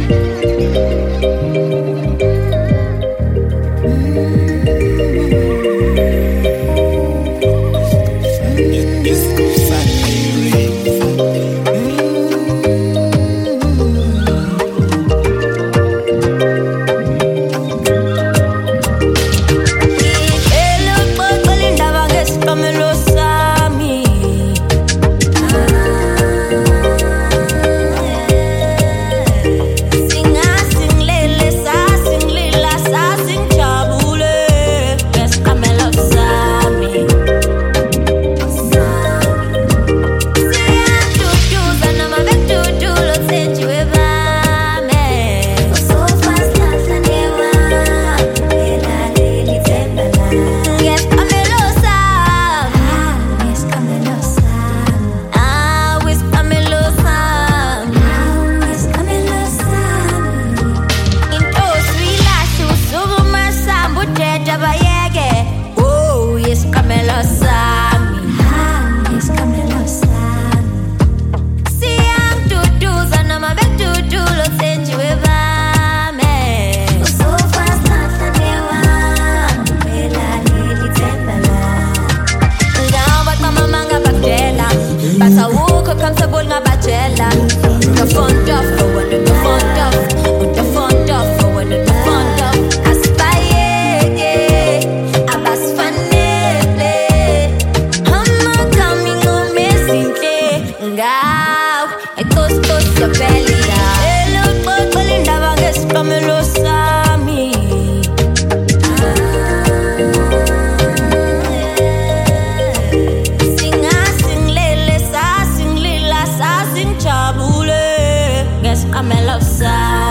comfortable nga bachelor. The fun tough, the one the fun tough. The fun tough, the one the fun tough. Aspire, abas fanele. Hama coming on messing ngao. E costos ya pelida. Hello, boy, colinda vanges pamelo sami. I'm in love side.